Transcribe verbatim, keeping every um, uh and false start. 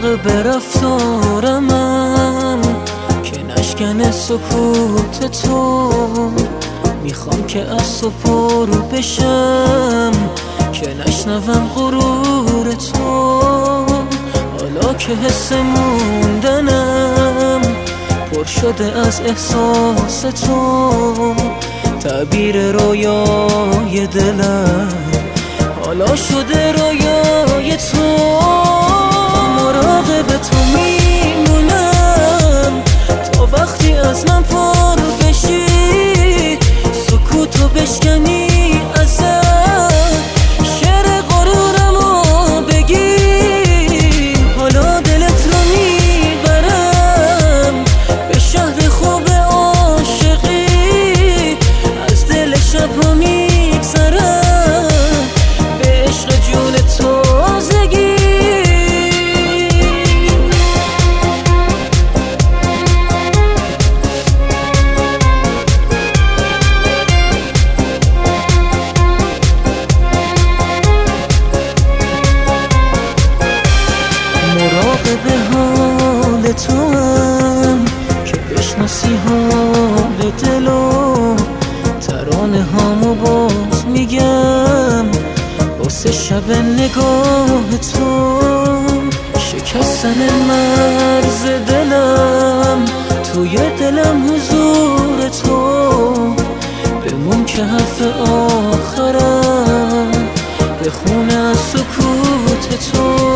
مراقب رفتار من که نشکنه سکوت تو. میخوام که از تو پر بشم که نشنوم غرور تو. حالا که حس موندنم پر شده از احساس تو، تعبیر رویای دلم حالا شده رویای تو. مراقب تو میمونم تا وقتی از من پر بشی، سکوتو بشکنی ازم، شعر غرورمو بگی. حالا دلت رو میبرم به شهر خوب عاشقی، از دل شبها میگذرم به عشق جون تازگی. مراقب حال تو هم که بشناسی حال دلو، ترانه هامو باز میگم واسه شب نگاه تو. شکستن مرز دلم توی دلم حضور تو، بمون که حرف آخرم بخونه از سکوت تو.